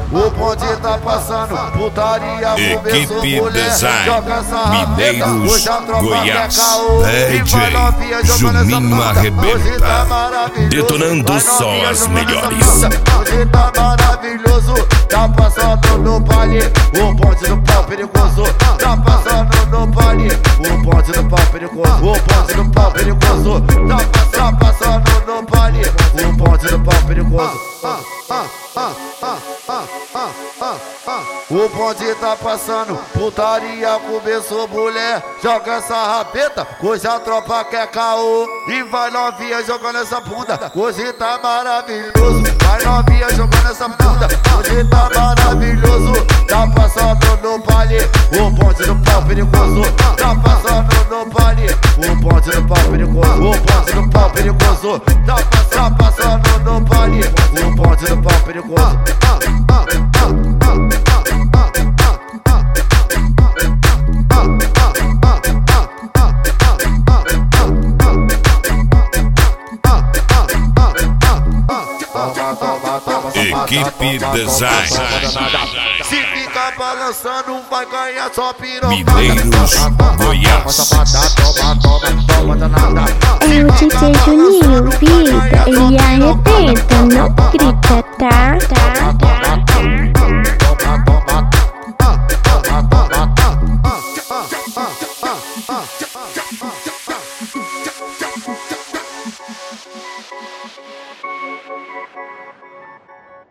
O bonde tá passando, putaria, Equipe Design, Mineiros, Goiás. DJ Juninho arrebenta, detonando só as melhores. Hoje tá maravilhoso, tá passando no baile. O bonde do pau perigoso, tá passando no baile. O bonde do pau perigoso, o bonde do pau perigoso, tá passando no baile. O bonde do pau perigoso. O bonde tá passando, putaria começou, mulher. Joga essa rapeta, hoje a tropa quer caô. E vai novinha jogando essa bunda, hoje tá maravilhoso. Vai novinha jogando essa bunda, hoje tá maravilhoso. Tá passando no baile, o bonde do pau perigoso. Tá passando no baile, o bonde do pau perigoso. O bonde do pau perigoso, tá passando no baile, o bonde do pau perigoso. Equipe Design, se ficar balançando vai ganhar só piroca. Mineiros, Goiás. É o DJ Juninho, vida, ele arrebenta, não grita, tá?